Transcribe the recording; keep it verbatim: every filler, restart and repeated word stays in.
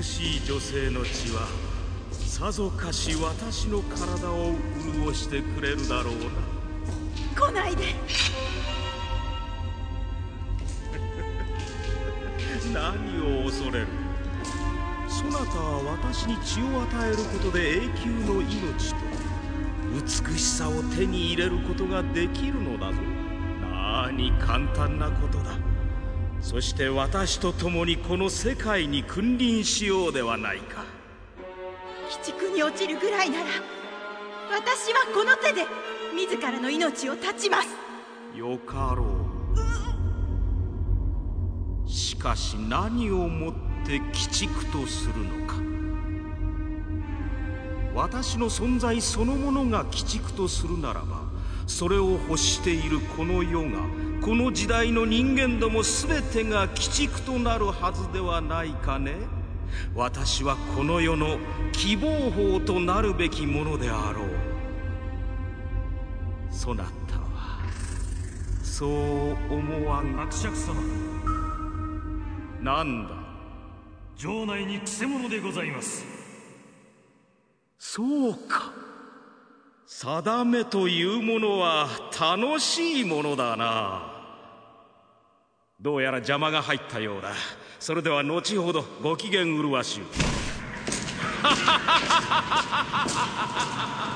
美しい女性の血はさぞかし私の体を潤してくれるだろうな。 来ないで。 何を恐れる。そなたは私に血を与えることで永久の命と美しさを手に入れることができるのだぞ。なに簡単なことだ。そして私と共にこの世界に君臨しようではないか。 鬼畜に落ちるぐらいなら私はこの手で自らの命を絶ちます。 よかろう。しかし何をもって鬼畜とするのか。私の存在そのものが鬼畜とするならば、それを欲しているこの世が、この時代の人間ども全てが鬼畜となるはずではないかね。私はこの世の希望法となるべきものであろう。そなたはそう思わん。 伯爵様、 なんだ。 城内にくせ者でございます。 そうか。定めというものは楽しいものだな。どうやら邪魔が入ったようだ。それでは後ほどご機嫌うるわしゅう。